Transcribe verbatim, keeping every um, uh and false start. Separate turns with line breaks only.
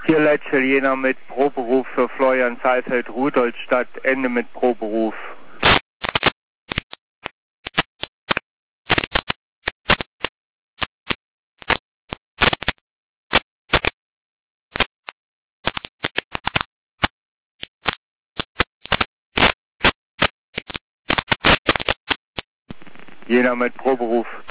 Hier Letschel, Jena mit Proberuf für Florian Saalfeld, Rudolstadt, Ende mit Proberuf. Jena mit Proberuf.